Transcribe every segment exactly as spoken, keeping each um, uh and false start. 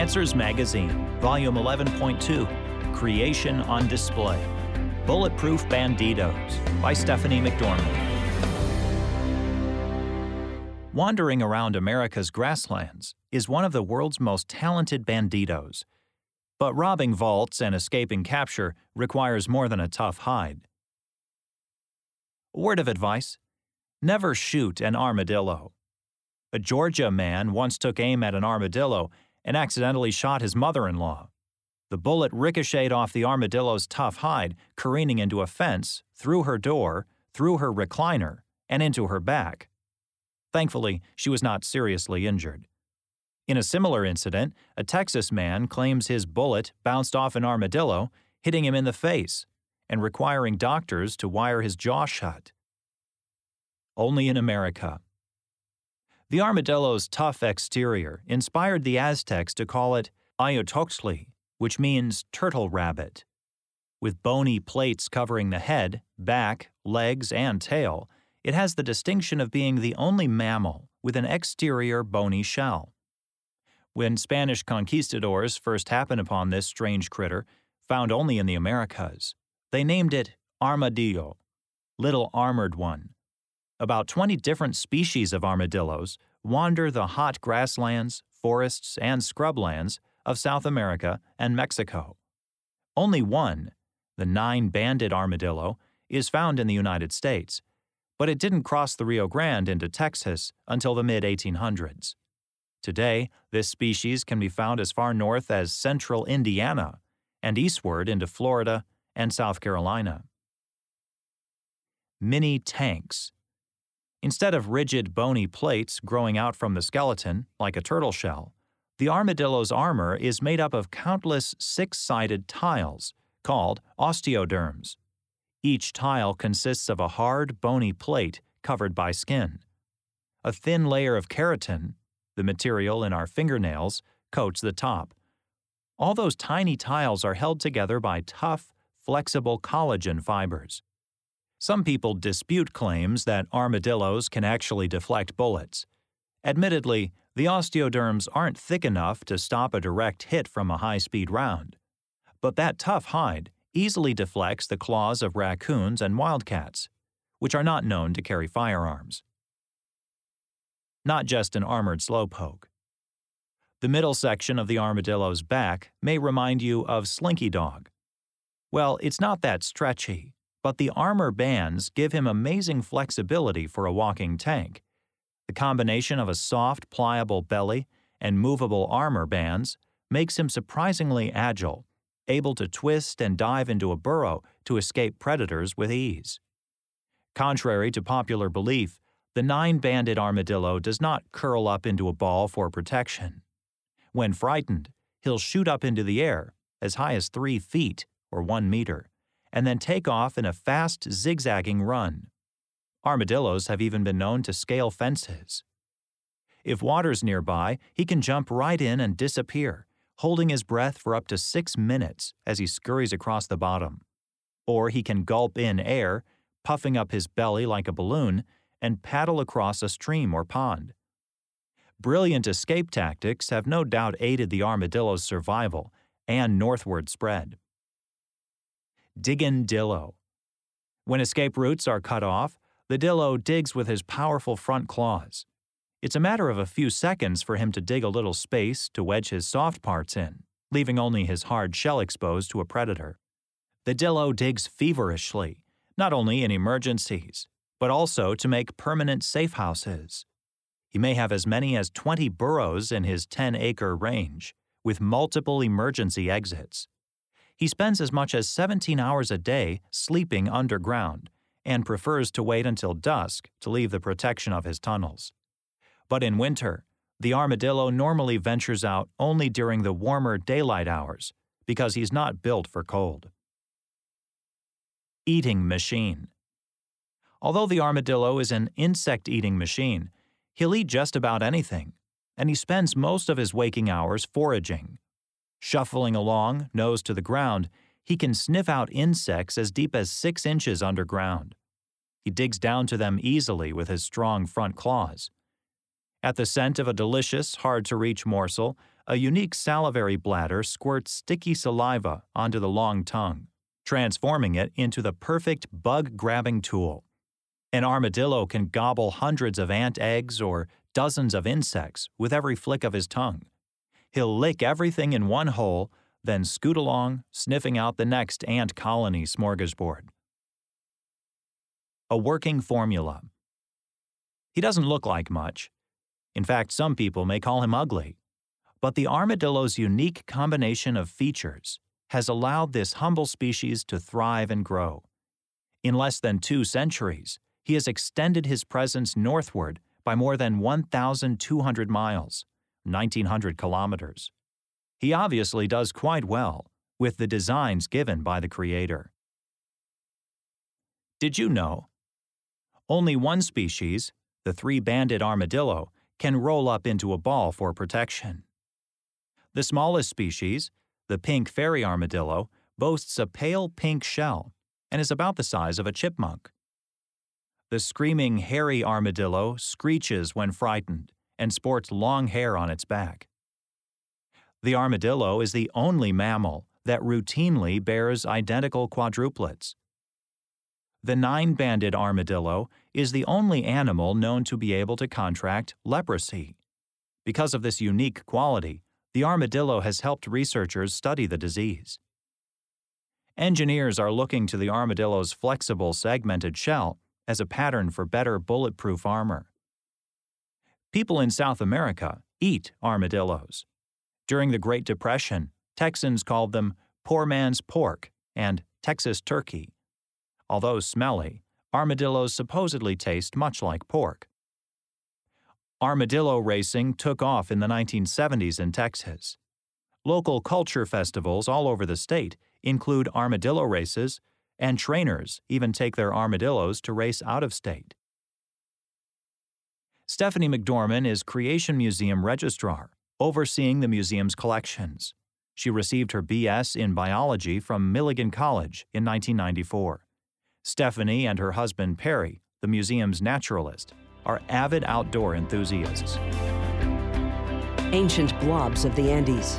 Answers Magazine, Volume eleven point two, Creation on Display. Bulletproof Banditos by Stephanie McDormand. Wandering around America's grasslands is one of the world's most talented banditos. But robbing vaults and escaping capture requires more than a tough hide. Word of advice: never shoot an armadillo. A Georgia man once took aim at an armadillo and accidentally shot his mother-in-law. The bullet ricocheted off the armadillo's tough hide, careening into a fence, through her door, through her recliner, and into her back. Thankfully, she was not seriously injured. In a similar incident, a Texas man claims his bullet bounced off an armadillo, hitting him in the face, and requiring doctors to wire his jaw shut. Only in America. The armadillo's tough exterior inspired the Aztecs to call it Ayotoxtli, which means turtle rabbit. With bony plates covering the head, back, legs, and tail, it has the distinction of being the only mammal with an exterior bony shell. When Spanish conquistadors first happened upon this strange critter, found only in the Americas, they named it armadillo, little armored one. About twenty different species of armadillos wander the hot grasslands, forests, and scrublands of South America and Mexico. Only one, the nine-banded armadillo, is found in the United States, but it didn't cross the Rio Grande into Texas until the mid eighteen hundreds. Today, this species can be found as far north as central Indiana and eastward into Florida and South Carolina. Mini tanks. Instead of rigid bony plates growing out from the skeleton, like a turtle shell, the armadillo's armor is made up of countless six-sided tiles, called osteoderms. Each tile consists of a hard, bony plate covered by skin. A thin layer of keratin, the material in our fingernails, coats the top. All those tiny tiles are held together by tough, flexible collagen fibers. Some people dispute claims that armadillos can actually deflect bullets. Admittedly, the osteoderms aren't thick enough to stop a direct hit from a high-speed round. But that tough hide easily deflects the claws of raccoons and wildcats, which are not known to carry firearms. Not just an armored slowpoke. The middle section of the armadillo's back may remind you of Slinky Dog. Well, it's not that stretchy, but the armor bands give him amazing flexibility for a walking tank. The combination of a soft, pliable belly and movable armor bands makes him surprisingly agile, able to twist and dive into a burrow to escape predators with ease. Contrary to popular belief, the nine-banded armadillo does not curl up into a ball for protection. When frightened, he'll shoot up into the air, as high as three feet or one meter, and then take off in a fast, zigzagging run. Armadillos have even been known to scale fences. If water's nearby, he can jump right in and disappear, holding his breath for up to six minutes as he scurries across the bottom. Or he can gulp in air, puffing up his belly like a balloon, and paddle across a stream or pond. Brilliant escape tactics have no doubt aided the armadillo's survival and northward spread. Diggin' dillo. When escape routes are cut off, the dillo digs with his powerful front claws. It's a matter of a few seconds for him to dig a little space to wedge his soft parts in, leaving only his hard shell exposed to a predator. The dillo digs feverishly, not only in emergencies, but also to make permanent safe houses. He may have as many as twenty burrows in his ten-acre range, with multiple emergency exits. He spends as much as seventeen hours a day sleeping underground and prefers to wait until dusk to leave the protection of his tunnels. But in winter, the armadillo normally ventures out only during the warmer daylight hours because he's not built for cold. Eating machine. Although the armadillo is an insect-eating machine, he'll eat just about anything, and he spends most of his waking hours foraging. Shuffling along, nose to the ground, he can sniff out insects as deep as six inches underground. He digs down to them easily with his strong front claws. At the scent of a delicious, hard-to-reach morsel, a unique salivary bladder squirts sticky saliva onto the long tongue, transforming it into the perfect bug-grabbing tool. An armadillo can gobble hundreds of ant eggs or dozens of insects with every flick of his tongue. He'll lick everything in one hole, then scoot along, sniffing out the next ant colony smorgasbord. A working formula. He doesn't look like much. In fact, some people may call him ugly. But the armadillo's unique combination of features has allowed this humble species to thrive and grow. In less than two centuries, he has extended his presence northward by more than one thousand two hundred miles, nineteen hundred kilometers. He obviously does quite well with the designs given by the Creator. Did you know? Only one species, the three-banded armadillo, can roll up into a ball for protection. The smallest species, the pink fairy armadillo, boasts a pale pink shell and is about the size of a chipmunk. The screaming hairy armadillo screeches when frightened and sports long hair on its back. The armadillo is the only mammal that routinely bears identical quadruplets. The nine-banded armadillo is the only animal known to be able to contract leprosy. Because of this unique quality, the armadillo has helped researchers study the disease. Engineers are looking to the armadillo's flexible, segmented shell as a pattern for better bulletproof armor. People in South America eat armadillos. During the Great Depression, Texans called them poor man's pork and Texas turkey. Although smelly, armadillos supposedly taste much like pork. Armadillo racing took off in the nineteen seventies in Texas. Local culture festivals all over the state include armadillo races, and trainers even take their armadillos to race out of state. Stephanie McDorman is Creation Museum Registrar, overseeing the museum's collections. She received her B S in biology from Milligan College in nineteen ninety-four. Stephanie and her husband Perry, the museum's naturalist, are avid outdoor enthusiasts. Ancient blobs of the Andes.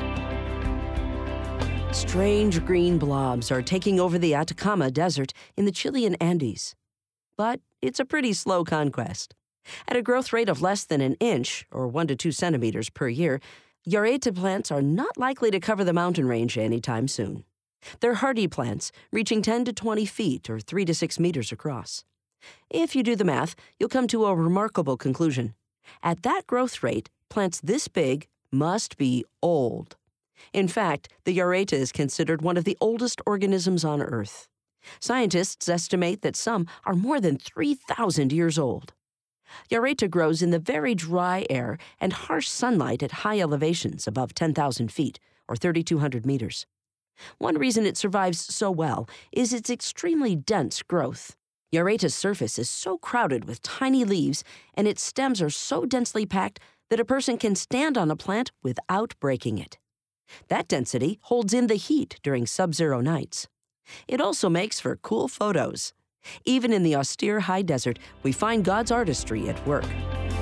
Strange green blobs are taking over the Atacama Desert in the Chilean Andes. But it's a pretty slow conquest. At a growth rate of less than an inch, or one to two centimeters per year, Yareta plants are not likely to cover the mountain range anytime soon. They're hardy plants, reaching ten to twenty feet or three to six meters across. If you do the math, you'll come to a remarkable conclusion. At that growth rate, plants this big must be old. In fact, the Yareta is considered one of the oldest organisms on Earth. Scientists estimate that some are more than three thousand years old. Yareta grows in the very dry air and harsh sunlight at high elevations above ten thousand feet, or three thousand two hundred meters. One reason it survives so well is its extremely dense growth. Yareta's surface is so crowded with tiny leaves, and its stems are so densely packed that a person can stand on a plant without breaking it. That density holds in the heat during sub-zero nights. It also makes for cool photos. Even in the austere high desert, we find God's artistry at work.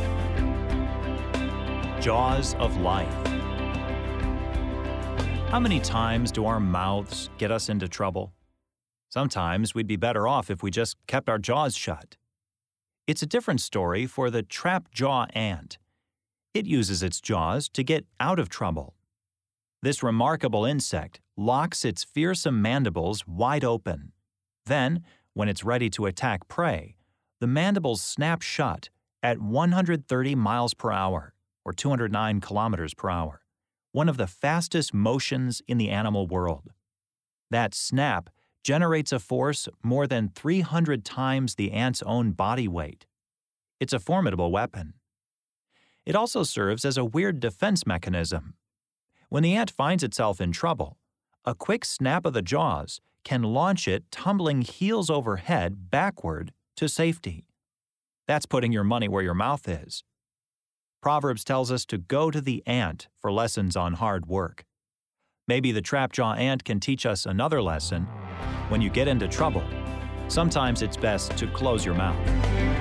Jaws of life. How many times do our mouths get us into trouble? Sometimes we'd be better off if we just kept our jaws shut. It's a different story for the trap-jaw ant. It uses its jaws to get out of trouble. This remarkable insect locks its fearsome mandibles wide open. Then, when it's ready to attack prey, the mandibles snap shut at one hundred thirty miles per hour, or two hundred nine kilometers per hour, one of the fastest motions in the animal world. That snap generates a force more than three hundred times the ant's own body weight. It's a formidable weapon. It also serves as a weird defense mechanism. When the ant finds itself in trouble, a quick snap of the jaws can launch it tumbling heels over head backward to safety. That's putting your money where your mouth is. Proverbs tells us to go to the ant for lessons on hard work. Maybe the trap-jaw ant can teach us another lesson. When you get into trouble, sometimes it's best to close your mouth.